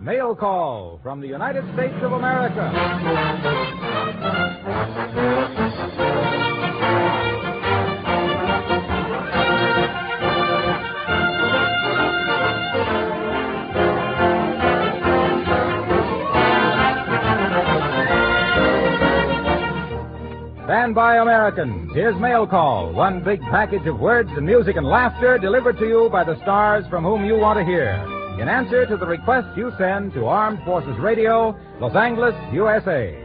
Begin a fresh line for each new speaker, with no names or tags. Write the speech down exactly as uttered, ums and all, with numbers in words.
Mail Call from the United States of America. Stand by, Americans. Here's Mail Call, one big package of words and music and laughter delivered to you by the stars from whom you want to hear, in answer to the request you send to Armed Forces Radio, Los Angeles, U S A.